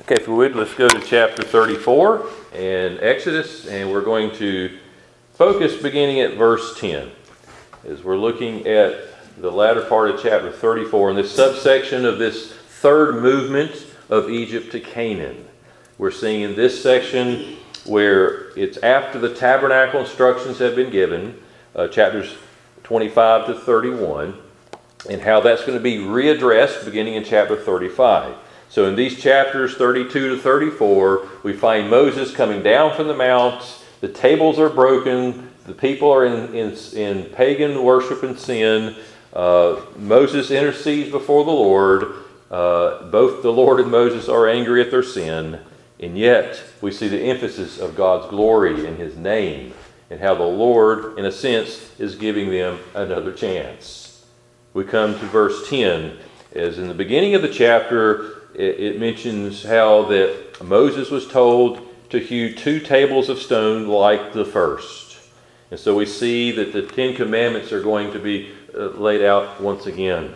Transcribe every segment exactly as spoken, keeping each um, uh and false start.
Okay, if we would, let's go to chapter thirty-four in Exodus, and we're going to focus beginning at verse ten. As we're looking at the latter part of chapter thirty-four, in this subsection of this third movement of Egypt to Canaan. We're seeing in this section where it's after the tabernacle instructions have been given, uh, chapters twenty-five to thirty-one, and how that's going to be readdressed beginning in chapter thirty-five. So in these chapters thirty-two to thirty-four, we find Moses coming down from the mount. The tables are broken. The people are in, in, in pagan worship and sin. Uh, Moses intercedes before the Lord. Uh, both the Lord and Moses are angry at their sin. And yet, we see the emphasis of God's glory in His name and how the Lord, in a sense, is giving them another chance. We come to verse ten. As in the beginning of the chapter, it, it mentions how that Moses was told to hew two tables of stone like the first. And so we see that the Ten Commandments are going to be uh, laid out once again,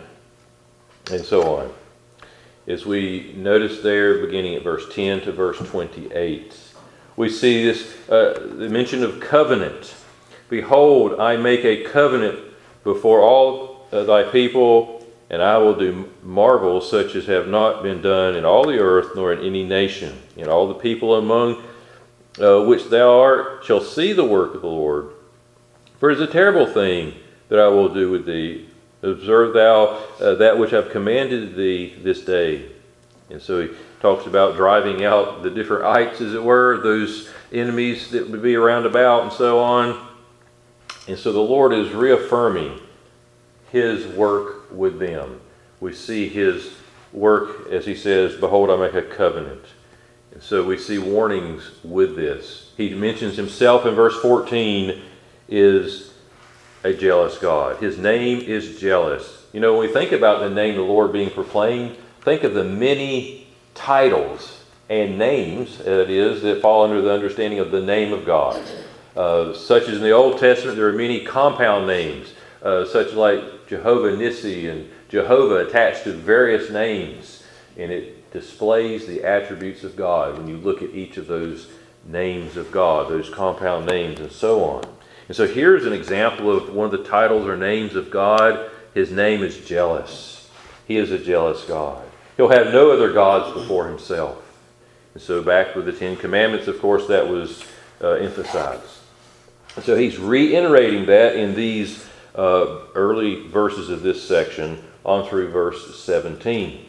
and so on. As we notice there, beginning at verse ten to verse twenty-eight, we see this uh, the mention of covenant. Behold, I make a covenant before all uh, thy people, and I will do marvels such as have not been done in all the earth, nor in any nation. And all the people among uh, which thou art shall see the work of the Lord. For it is a terrible thing that I will do with thee. Observe thou uh, that which I've commanded thee this day. And so he talks about driving out the different ites, as it were, those enemies that would be around about and so on. And so the Lord is reaffirming His work with them. We see His work, as He says, behold, I make a covenant. And so we see warnings with this. He mentions Himself in verse fourteen is a jealous God. His name is jealous. You know, when we think about the name of the Lord being proclaimed, think of the many titles and names, that is, that fall under the understanding of the name of God. Uh, such as in the Old Testament, there are many compound names, uh, such like Jehovah Nissi and Jehovah attached to various names. And it displays the attributes of God when you look at each of those names of God, those compound names and so on. And so here's an example of one of the titles or names of God. His name is jealous. He is a jealous God. He'll have no other gods before Himself. And so back with the Ten Commandments, of course, that was uh, emphasized. And so he's reiterating that in these uh, early verses of this section on through verse seventeen.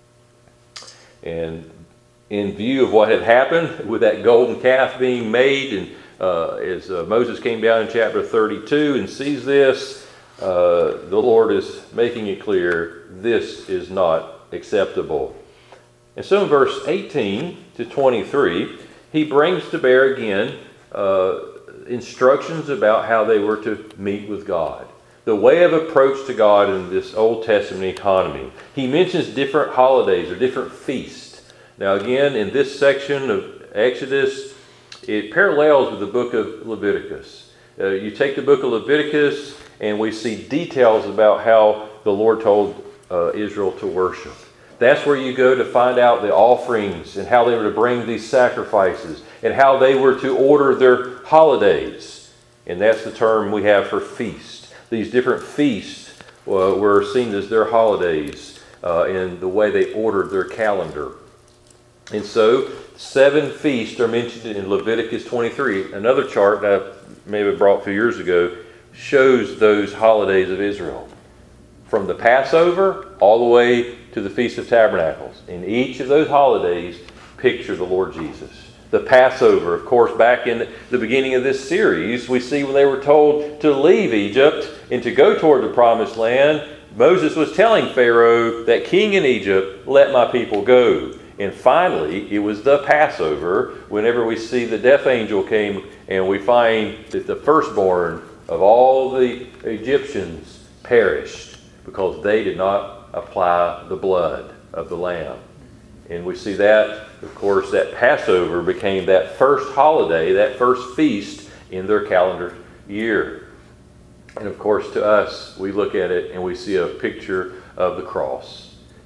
And in view of what had happened with that golden calf being made, and uh, as uh, Moses came down in chapter thirty-two and sees this, uh, the Lord is making it clear this is not acceptable. And so in verse eighteen to twenty-three, he brings to bear again uh, instructions about how they were to meet with God. The way of approach to God in this Old Testament economy. He mentions different holidays or different feasts. Now again, in this section of Exodus, it parallels with the book of Leviticus. Uh, you take the book of Leviticus and we see details about how the Lord told uh, Israel to worship. That's where you go to find out the offerings and how they were to bring these sacrifices and how they were to order their holidays. And that's the term we have for feast. These different feasts uh, were seen as their holidays uh, in the way they ordered their calendar. And so, seven feasts are mentioned in Leviticus twenty-three. Another chart that I maybe brought a few years ago shows those holidays of Israel. From the Passover all the way to the Feast of Tabernacles. In each of those holidays, picture the Lord Jesus. The Passover, of course, back in the beginning of this series, we see when they were told to leave Egypt and to go toward the Promised Land, Moses was telling Pharaoh, that king in Egypt, let my people go. And finally, it was the Passover, whenever we see the death angel came and we find that the firstborn of all the Egyptians perished because they did not apply the blood of the lamb. And we see that, of course, that Passover became that first holiday, that first feast in their calendar year. And of course, to us, we look at it and we see a picture of the cross.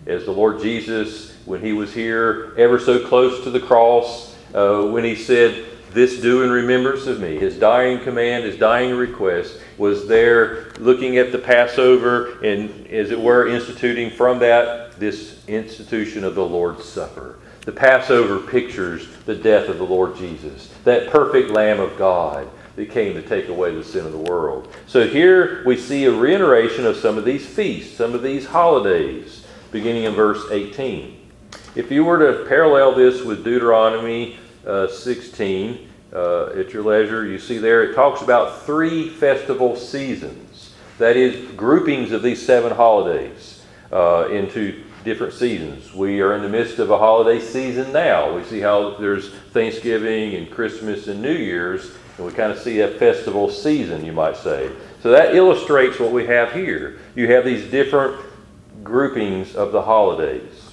as the Lord Jesus, when he was here ever so close to the cross, uh, when he said, "This do in remembrance of me." His dying command, his dying request was there, looking at the Passover and, as it were, instituting from that this institution of the Lord's Supper. The Passover pictures the death of the Lord Jesus, that perfect Lamb of God that came to take away the sin of the world. So here we see a reiteration of some of these feasts, some of these holidays, beginning in verse eighteen. If you were to parallel this with Deuteronomy uh, sixteen, uh, at your leisure, you see there it talks about three festival seasons. That is, groupings of these seven holidays uh, into different seasons. We are in the midst of a holiday season now. We see how there's Thanksgiving and Christmas and New Year's, and we kind of see a festival season, you might say. So that illustrates what we have here. You have these different groupings of the holidays.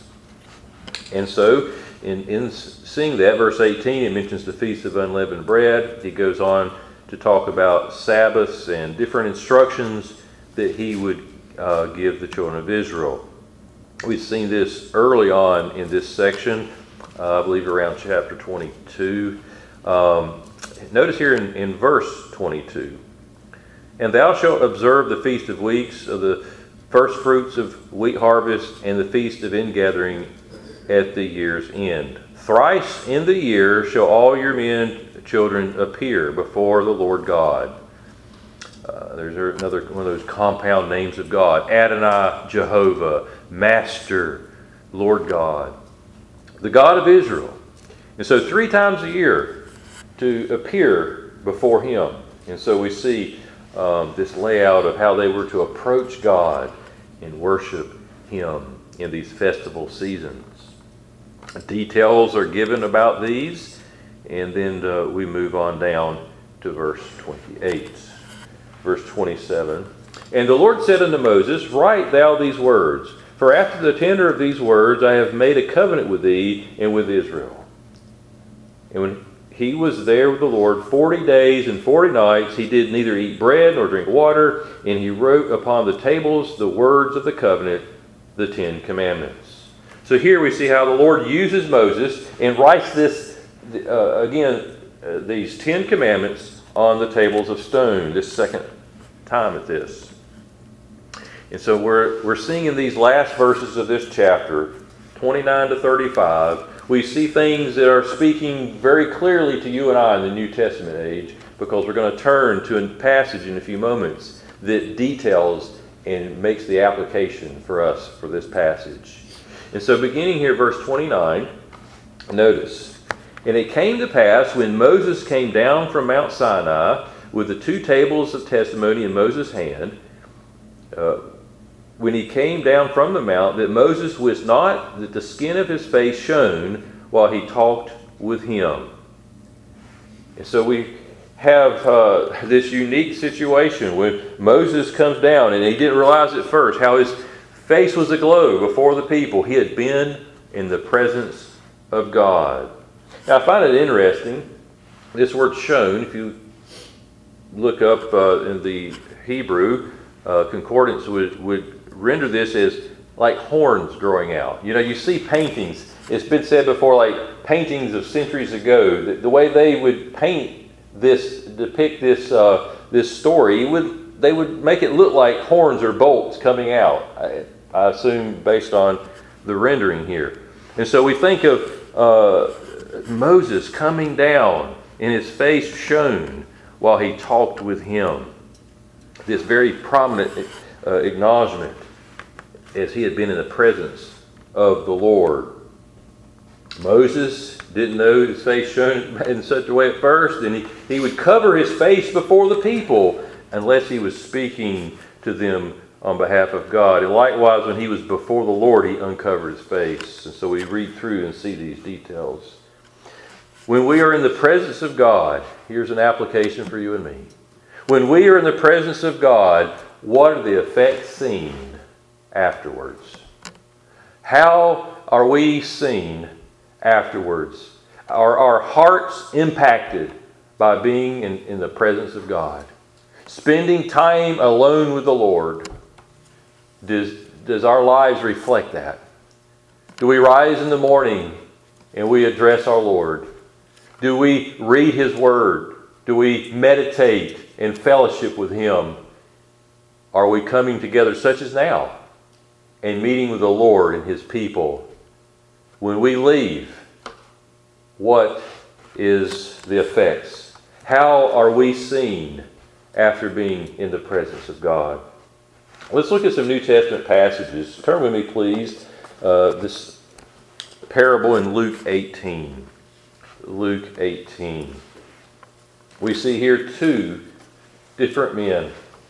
And so, in, in seeing that, verse eighteen, it mentions the Feast of Unleavened Bread. He goes on to talk about Sabbaths and different instructions that he would uh, give the children of Israel. We've seen this early on in this section, uh, I believe around chapter twenty-two. Um, notice here in, in verse twenty-two, "And thou shalt observe the Feast of Weeks, of the first fruits of wheat harvest, and the Feast of Ingathering at the year's end. Thrice in the year shall all your men children appear before the Lord God." Uh, there's another one of those compound names of God. Adonai, Jehovah, Master, Lord God, the God of Israel. And so three times a year to appear before him. And so we see um, this layout of how they were to approach God and worship him in these festival seasons. Details are given about these, and then uh, we move on down to verse twenty-eight. Verse twenty-seven, "And the Lord said unto Moses, Write thou these words, for after the tenor of these words I have made a covenant with thee and with Israel. And when he was there with the Lord forty days and forty nights, he did neither eat bread nor drink water, and he wrote upon the tables the words of the covenant, the Ten Commandments." So here we see how the Lord uses Moses and writes this, uh, again, uh, these Ten Commandments on the tables of stone, this second time at this. And so we're we're seeing in these last verses of this chapter, twenty-nine to thirty-five, we see things that are speaking very clearly to you and I in the New Testament age, because we're going to turn to a passage in a few moments that details and makes the application for us for this passage. And so beginning here, verse twenty-nine, notice, "And it came to pass when Moses came down from Mount Sinai with the two tables of testimony in Moses' hand, uh, when he came down from the mount, that Moses wist not that the skin of his face shone while he talked with him." And so we have uh, this unique situation when Moses comes down, and he didn't realize at first how his face was aglow before the people. He had been in the presence of God. Now I find it interesting, this word "shone," if you look up uh, in the Hebrew, uh, concordance would, would render this as like horns growing out. You know, you see paintings, it's been said before, like paintings of centuries ago, the, the way they would paint this, depict this uh, this story, would they would make it look like horns or bolts coming out, I, I assume based on the rendering here. And so we think of uh, Moses coming down and his face shone while he talked with him. This very prominent uh, acknowledgement as he had been in the presence of the Lord. Moses didn't know his face shone in such a way at first, and he, he would cover his face before the people unless he was speaking to them on behalf of God. And likewise, when he was before the Lord, he uncovered his face. And so we read through and see these details. When we are in the presence of God, here's an application for you and me. When we are in the presence of God, what are the effects seen afterwards? How are we seen afterwards? Are our hearts impacted by being in, in the presence of God? Spending time alone with the Lord, does, does our lives reflect that? Do we rise in the morning and we address our Lord? Do we read His Word? Do we meditate and fellowship with Him? Are we coming together such as now and meeting with the Lord and His people? When we leave, what is the effects? How are we seen after being in the presence of God? Let's look at some New Testament passages. Turn with me, please. Uh, this parable in Luke eighteen. Luke eighteen. We see here two different men.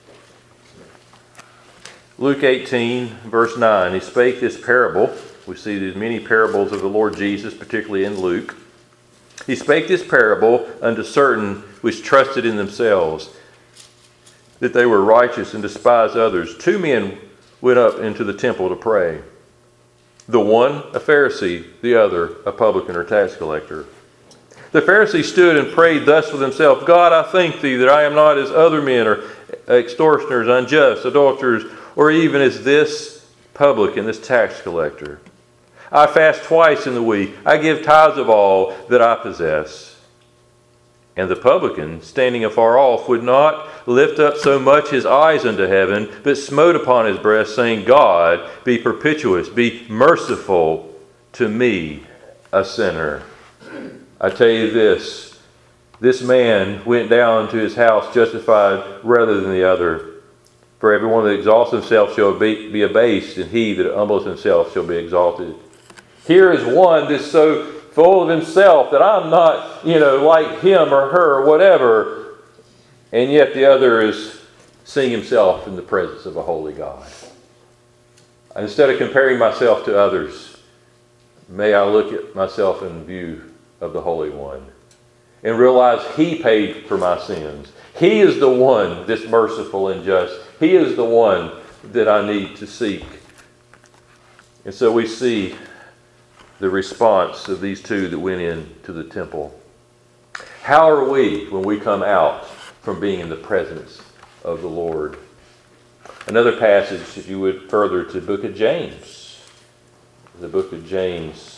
Luke eighteen, verse nine. He spake this parable. We see these many parables of the Lord Jesus, particularly in Luke. He spake this parable unto certain which trusted in themselves, that they were righteous and despised others. Two men went up into the temple to pray. The one a Pharisee, the other a publican or tax collector. The Pharisee stood and prayed thus with himself, God, I thank thee that I am not as other men, or extortioners, unjust, adulterers, or even as this publican, this tax collector. I fast twice in the week. I give tithes of all that I possess. And the publican, standing afar off, would not lift up so much his eyes unto heaven, but smote upon his breast, saying, God, be perpetuous, be merciful to me, a sinner. I tell you this, this man went down to his house justified rather than the other. For everyone that exalts himself shall be, be abased, and he that humbles himself shall be exalted. Here is one that's so full of himself that I'm not, you know, like him or her or whatever. And yet the other is seeing himself in the presence of a holy God. Instead of comparing myself to others, may I look at myself in view of the Holy One and realize He paid for my sins. He is the one that's merciful and just. He is the one that I need to seek. And so we see the response of these two that went into the temple. How are we when we come out from being in the presence of the Lord? Another passage, if you would, further to the book of James. The book of James.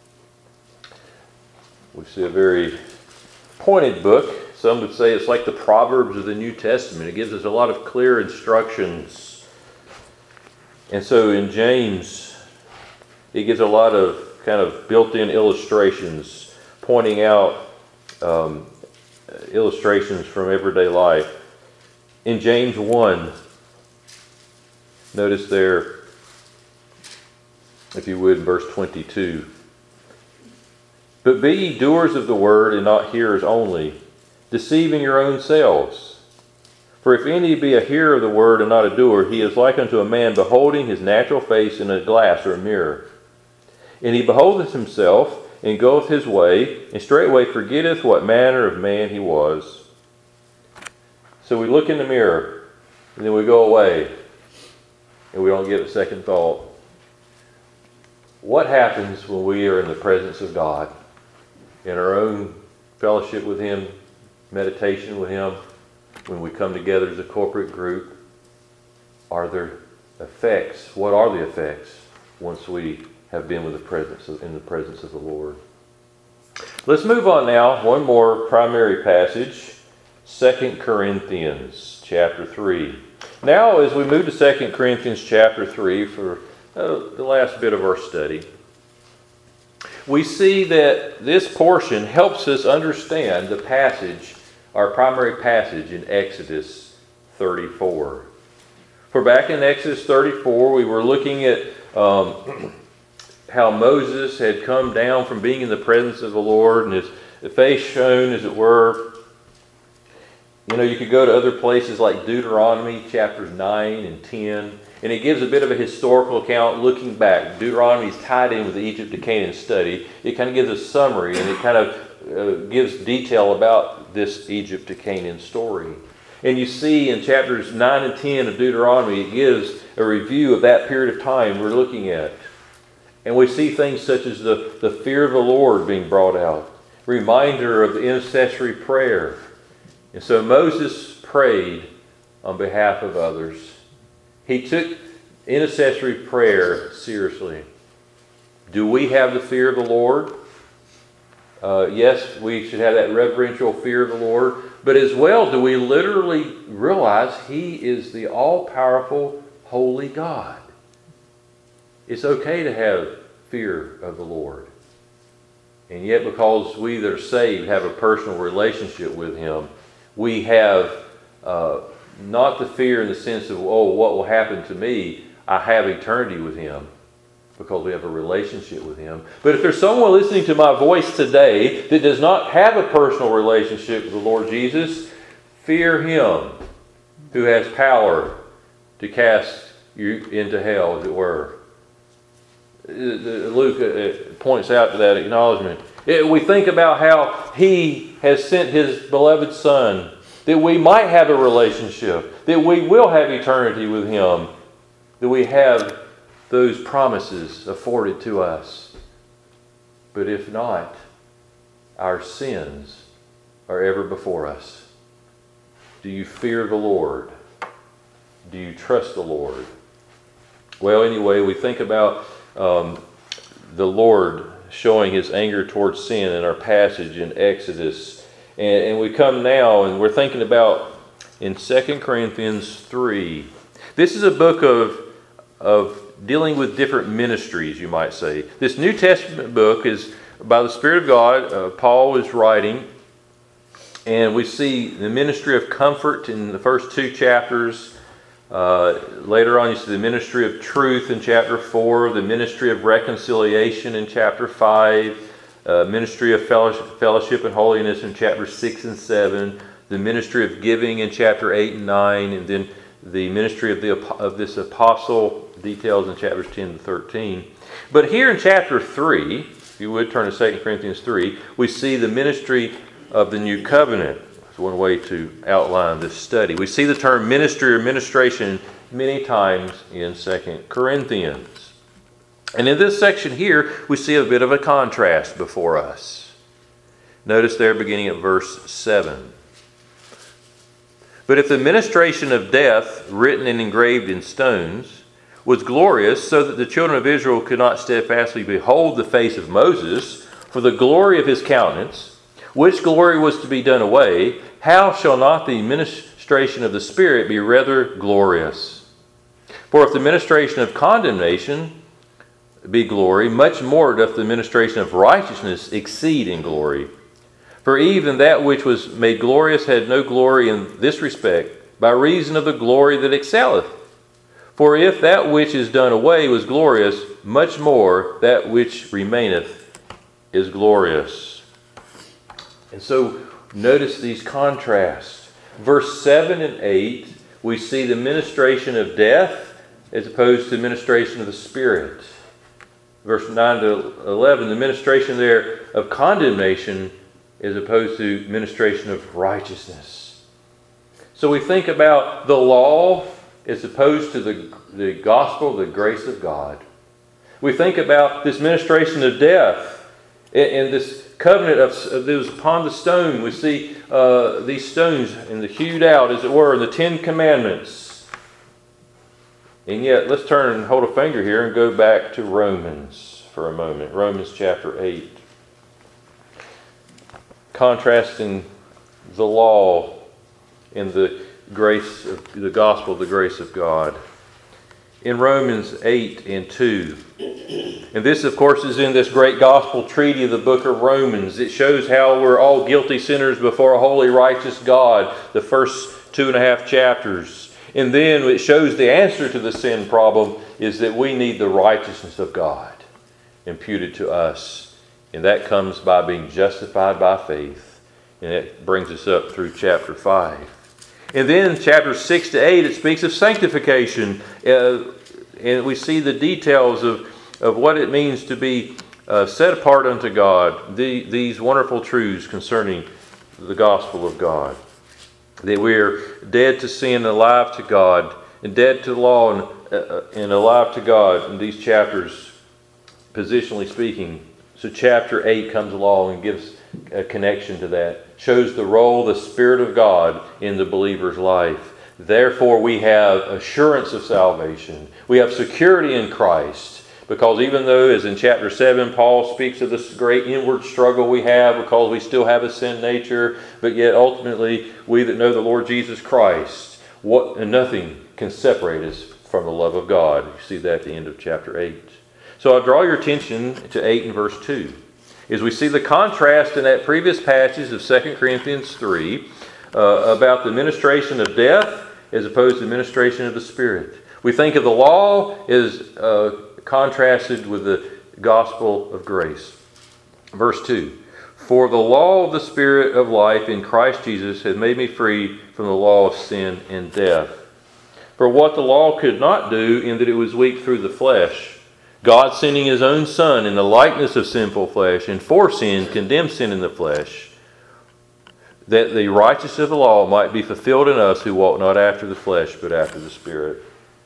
We see a very pointed book. Some would say it's like the Proverbs of the New Testament. It gives us a lot of clear instructions. And so in James, it gives a lot of kind of built-in illustrations, pointing out um, illustrations from everyday life. In James one, notice there, if you would, in verse twenty-two. But be ye doers of the word, and not hearers only, deceiving your own selves. For if any be a hearer of the word and not a doer, he is like unto a man beholding his natural face in a glass or a mirror. And he beholdeth himself, and goeth his way, and straightway forgetteth what manner of man he was. So we look in the mirror, and then we go away, and we don't give it second thought. What happens when we are in the presence of God, in our own fellowship with Him, meditation with Him, when we come together as a corporate group? Are there effects? What are the effects once we have been with the presence of, in the presence of the Lord? Let's move on now. One more primary passage, Second Corinthians chapter three. Now, as we move to Second Corinthians chapter three for uh, the last bit of our study, we see that this portion helps us understand the passage, our primary passage in Exodus thirty-four. For back in Exodus thirty-four, we were looking at um, how Moses had come down from being in the presence of the Lord and his face shone, as it were. You know, you could go to other places like Deuteronomy chapters nine and ten, and it gives a bit of a historical account looking back. Deuteronomy is tied in with the Egypt to Canaan study. It kind of gives a summary, and it kind of uh, gives detail about this Egypt to Canaan story. And you see in chapters nine and ten of Deuteronomy, it gives a review of that period of time we're looking at. And we see things such as the, the fear of the Lord being brought out, reminder of the intercessory prayer. And so Moses prayed on behalf of others. He took intercessory prayer seriously. Do we have the fear of the Lord? Uh, yes, we should have that reverential fear of the Lord. But as well, do we literally realize He is the all-powerful, holy God? It's okay to have fear of the Lord. And yet, because we that are saved have a personal relationship with Him, we have uh, not the fear in the sense of, oh, what will happen to me? I have eternity with Him because we have a relationship with Him. But if there's someone listening to my voice today that does not have a personal relationship with the Lord Jesus, fear Him who has power to cast you into hell, as it were. Luke points out to that acknowledgement. We think about how He has sent His beloved Son, that we might have a relationship, that we will have eternity with Him, that we have those promises afforded to us. But if not, our sins are ever before us. Do you fear the Lord? Do you trust the Lord? Well, anyway, we think about um, the Lord showing His anger towards sin in our passage in Exodus. And, and we come now and we're thinking about in Second Corinthians three. This is a book of, of dealing with different ministries, you might say. This New Testament book is by the Spirit of God. Uh, Paul is writing, and we see the ministry of comfort in the first two chapters. Uh, later on, you see the ministry of truth in chapter four, the ministry of reconciliation in chapter five, uh, ministry of fellowship, fellowship and holiness in chapter six and seven, the ministry of giving in chapter eight and nine, and then the ministry of the of this apostle details in chapters ten to thirteen. But here in chapter three, if you would turn to Second Corinthians three, we see the ministry of the new covenant. That's one way to outline this study. We see the term ministry or ministration many times in Second Corinthians. And in this section here, we see a bit of a contrast before us. Notice there beginning at verse seven. But if the ministration of death, written and engraved in stones, was glorious, so that the children of Israel could not steadfastly behold the face of Moses for the glory of his countenance, which glory was to be done away, how shall not the ministration of the Spirit be rather glorious? For if the ministration of condemnation be glory, much more doth the ministration of righteousness exceed in glory. For even that which was made glorious had no glory in this respect, by reason of the glory that excelleth. For if that which is done away was glorious, much more that which remaineth is glorious. And so notice these contrasts. Verse seven and eight, we see the ministration of death as opposed to the ministration of the Spirit. Verse nine to eleven, the ministration there of condemnation as opposed to ministration of righteousness. So we think about the law as opposed to the, the gospel, the grace of God. We think about this ministration of death and, and this covenant of, of that was upon the stone. We see uh, these stones and the hewed out, as it were, in the Ten Commandments. And yet, let's turn and hold a finger here and go back to Romans for a moment. Romans chapter eight. Contrasting the law and the grace of the gospel, the grace of God. In Romans eight and two. And this, of course, is in this great gospel treaty of the book of Romans. It shows how we're all guilty sinners before a holy, righteous God, the first two and a half chapters. And then it shows the answer to the sin problem is that we need the righteousness of God imputed to us. And that comes by being justified by faith. And it brings us up through chapter five. And then chapter six to eight, it speaks of sanctification. Uh, and we see the details of, of what it means to be uh, set apart unto God. The, these wonderful truths concerning the gospel of God. That we're dead to sin and alive to God. And dead to the law and, uh, and alive to God in these chapters, positionally speaking. So chapter eight comes along and gives a connection to that. Shows the role of the Spirit of God in the believer's life. Therefore we have assurance of salvation. We have security in Christ Because even though, as in chapter seven, Paul speaks of this great inward struggle we have because we still have a sin nature, but yet ultimately we that know the Lord Jesus Christ, what and nothing can separate us from the love of God. You see that at the end of chapter eight. So I'll draw your attention to eight and verse two. As we see the contrast in that previous passage of Second Corinthians three uh, about the ministration of death as opposed to the ministration of the Spirit. We think of the law as uh, contrasted with the gospel of grace. Verse two. For the law of the Spirit of life in Christ Jesus has made me free from the law of sin and death. For what the law could not do, in that it was weak through the flesh, God sending His own Son in the likeness of sinful flesh, and for sin condemned sin in the flesh, that the righteousness of the law might be fulfilled in us who walk not after the flesh, but after the Spirit.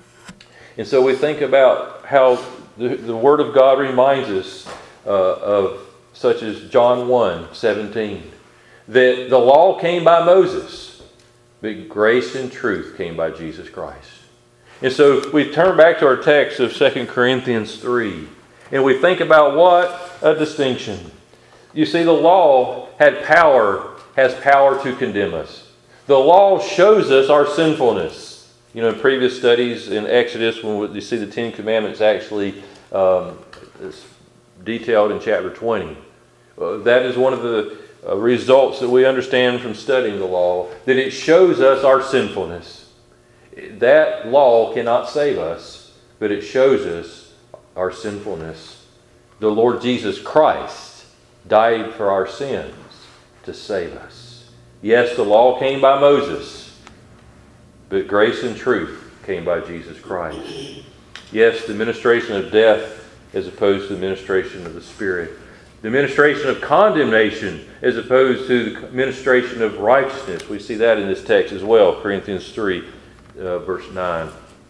And so we think about how the, the Word of God reminds us uh, of such as John one seventeen, that the law came by Moses, but grace and truth came by Jesus Christ. And so we turn back to our text of Second Corinthians three, and we think about what a distinction. You see, the law had power, has power to condemn us. The law shows us our sinfulness. You know, in previous studies in Exodus, when you see the Ten Commandments actually um, detailed in chapter twenty, uh, that is one of the uh, results that we understand from studying the law, that it shows us our sinfulness. That law cannot save us, but it shows us our sinfulness. The Lord Jesus Christ died for our sins to save us. Yes, the law came by Moses, but grace and truth came by Jesus Christ. Yes, the ministration of death as opposed to the ministration of the Spirit. The ministration of condemnation as opposed to the ministration of righteousness. We see that in this text as well, Corinthians three. Uh, verse nine.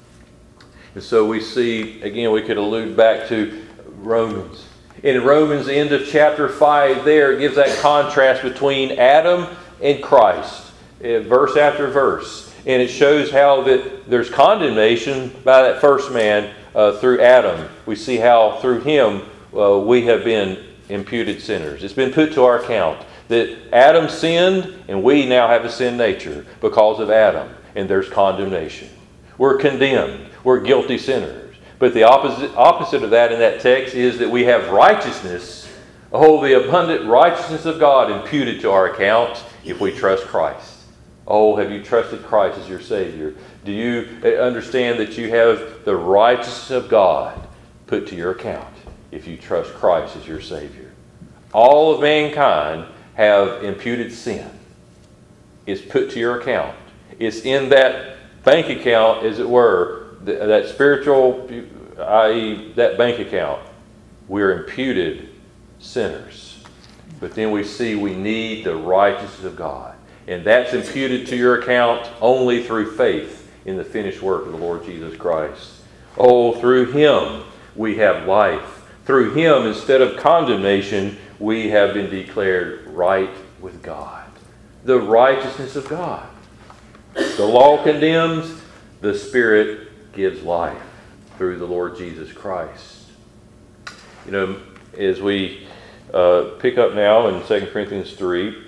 And so we see, again, we could allude back to Romans. In Romans, the end of chapter five there, it gives that contrast between Adam and Christ, uh, verse after verse. And it shows how that there's condemnation by that first man uh, through Adam. We see how through him uh, we have been imputed sinners. It's been put to our account that Adam sinned and we now have a sin nature because of Adam. And there's condemnation. We're condemned. We're guilty sinners. But the opposite opposite of that in that text is that we have righteousness. Oh, the abundant righteousness of God imputed to our account if we trust Christ. Oh, have you trusted Christ as your Savior? Do you understand that you have the righteousness of God put to your account if you trust Christ as your Savior? All of mankind have imputed sin. It's put to your account. It's in that bank account, as it were, that spiritual, that is that bank account. We're imputed sinners. But then we see we need the righteousness of God. And that's imputed to your account only through faith in the finished work of the Lord Jesus Christ. Oh, through Him we have life. Through Him, instead of condemnation, we have been declared right with God. The righteousness of God. The law condemns, the Spirit gives life through the Lord Jesus Christ. You know, as we uh, pick up now in Second Corinthians three,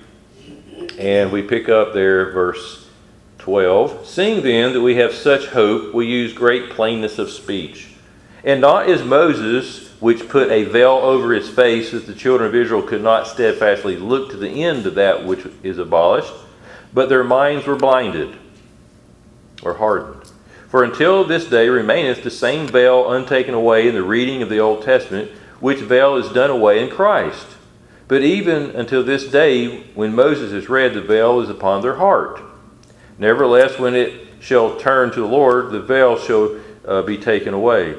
and we pick up there verse twelve, seeing then that we have such hope, we use great plainness of speech, and not as Moses, which put a veil over his face, that the children of Israel could not steadfastly look to the end of that which is abolished, but their minds were blinded, or hardened. For until this day remaineth the same veil untaken away in the reading of the Old Testament, which veil is done away in Christ. But even until this day, when Moses is read, the veil is upon their heart. Nevertheless, when it shall turn to the Lord, the veil shall uh, be taken away.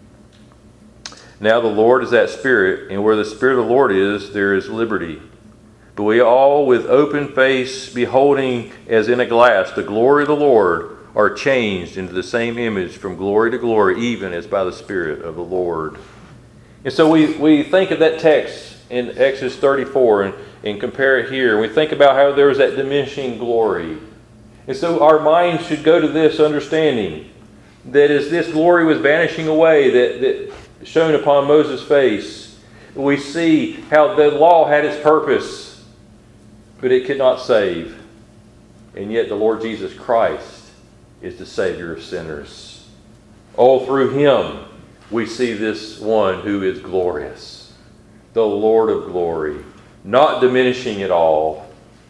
Now the Lord is that Spirit, and where the Spirit of the Lord is, there is liberty. But we all, with open face, beholding as in a glass the glory of the Lord, are changed into the same image from glory to glory, even as by the Spirit of the Lord. And so we, we think of that text in Exodus thirty-four and, and compare it here. We think about how there was that diminishing glory. And so our minds should go to this understanding that as this glory was vanishing away, that, that shone upon Moses' face. We see how the law had its purpose, but it could not save. And yet the Lord Jesus Christ is the Savior of sinners. All through Him we see this one who is glorious, the Lord of glory, not diminishing at all.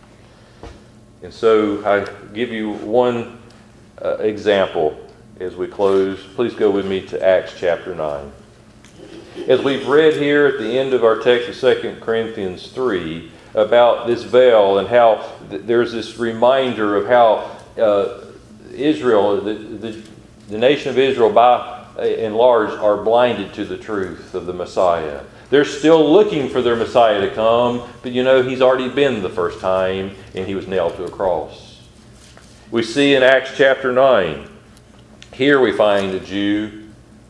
And so I give you one uh, example as we close. Please go with me to Acts chapter nine. As we've read here at the end of our text of Second Corinthians three about this veil and how th- there's this reminder of how uh, Israel, the, the, the nation of Israel by and large, are blinded to the truth of the Messiah. They're still looking for their Messiah to come, but you know, He's already been the first time, and He was nailed to a cross. We see in Acts chapter nine, here we find a Jew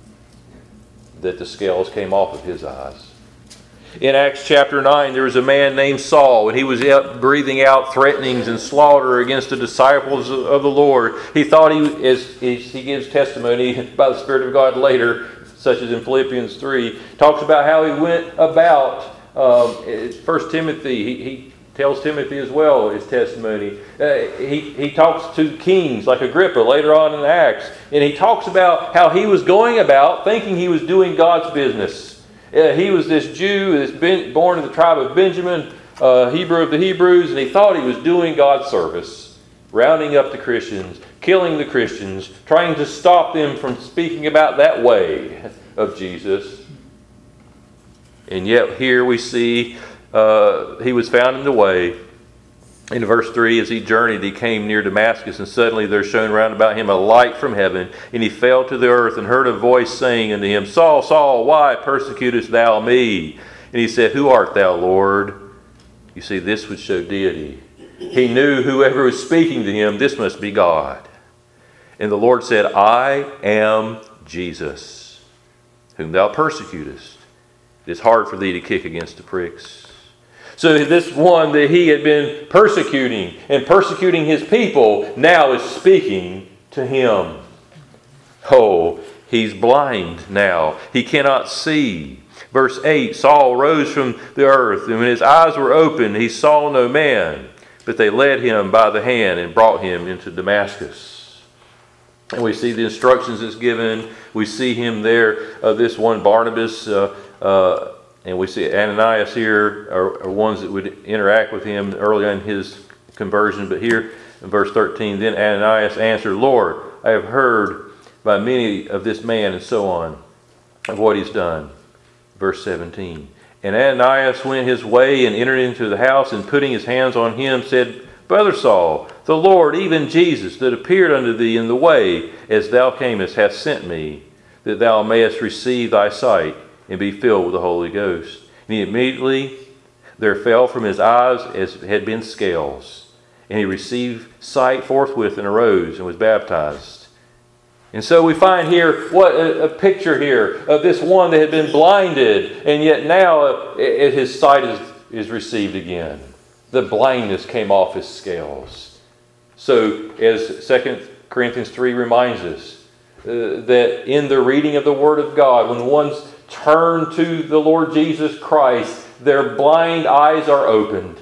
that the scales came off of his eyes. In Acts chapter nine, there was a man named Saul, and he was out breathing out threatenings and slaughter against the disciples of the Lord. He thought, he, as he gives testimony by the Spirit of God later, such as in Philippians three, talks about how he went about, um, First Timothy, he, he tells Timothy as well his testimony. Uh, he, he talks to kings like Agrippa later on in Acts, and he talks about how he was going about thinking he was doing God's business. Uh, he was this Jew that's been born in the tribe of Benjamin, uh, Hebrew of the Hebrews, and he thought he was doing God's service, rounding up the Christians, killing the Christians, trying to stop them from speaking about that way of Jesus. And yet here we see uh, he was found in the way. In verse three, as he journeyed, he came near Damascus, and suddenly there shone round about him a light from heaven, and he fell to the earth and heard a voice saying unto him, Saul, Saul, why persecutest thou me? And he said, Who art thou, Lord? You see, this would show deity. He knew whoever was speaking to him, this must be God. And the Lord said, I am Jesus, whom thou persecutest. It is hard for thee to kick against the pricks. So this one that he had been persecuting and persecuting his people now is speaking to him. Oh, he's blind now. He cannot see. Verse eight, Saul rose from the earth, and when his eyes were opened, he saw no man. But they led him by the hand and brought him into Damascus. And we see the instructions that's given. We see him there, uh, this one Barnabas, uh, uh, and we see Ananias here are, are ones that would interact with him early in his conversion. But here in verse thirteen, then Ananias answered, Lord, I have heard by many of this man, and so on, of what he's done. Verse seventeen, and Ananias went his way and entered into the house, and putting his hands on him, said, Brother Saul, the Lord, even Jesus, that appeared unto thee in the way as thou camest, hath sent me, that thou mayest receive thy sight and be filled with the Holy Ghost. And he immediately there fell from his eyes as had been scales, and he received sight forthwith and arose and was baptized. And so we find here what a, a picture here of this one that had been blinded, and yet now uh, his sight is, is received again. The blindness came off his scales. So as Second Corinthians three reminds us, uh, that in the reading of the Word of God, when one's turned to the Lord Jesus Christ, their blind eyes are opened.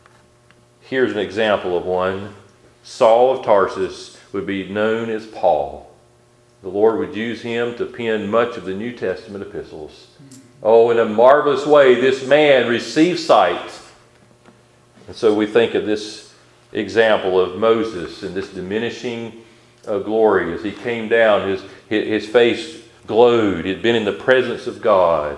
Here's an example of one. Saul of Tarsus would be known as Paul. The Lord would use him to pen much of the New Testament epistles. Oh, in a marvelous way, this man received sight. And so we think of this example of Moses and this diminishing uh, glory as he came down. His, his face glowed. He had been in the presence of God.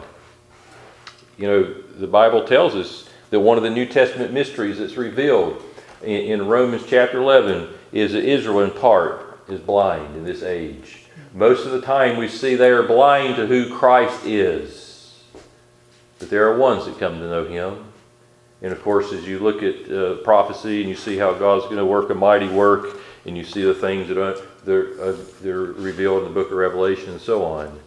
You know, the Bible tells us that one of the New Testament mysteries that's revealed in, in Romans chapter eleven is that Israel in part is blind in this age. Most of the time we see they are blind to who Christ is. But there are ones that come to know Him. And of course, as you look at uh, prophecy and you see how God's going to work a mighty work, and you see the things that are they're, uh, they're revealed in the book of Revelation and so on.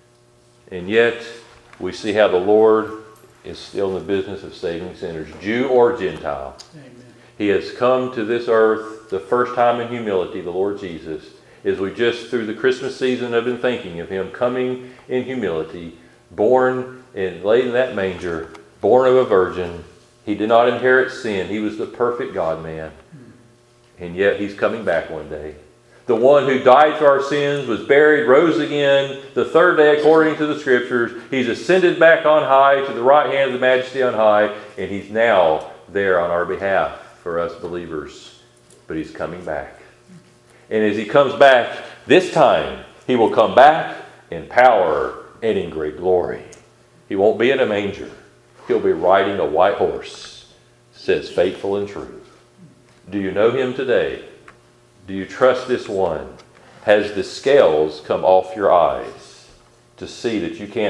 And yet, we see how the Lord is still in the business of saving sinners, Jew or Gentile. Amen. He has come to this earth the first time in humility, the Lord Jesus, as we just through the Christmas season have been thinking of Him coming in humility, born and laid in that manger, born of a virgin. He did not inherit sin. He was the perfect God-man. And yet he's coming back one day. The one who died for our sins, was buried, rose again, the third day according to the Scriptures. He's ascended back on high to the right hand of the Majesty on high, and he's now there on our behalf for us believers. But he's coming back. And as he comes back, this time he will come back in power and in great glory. He won't be in a manger. He'll be riding a white horse, says faithful and true. Do you know him today? Do you trust this one? Has the scales come off your eyes to see that you can't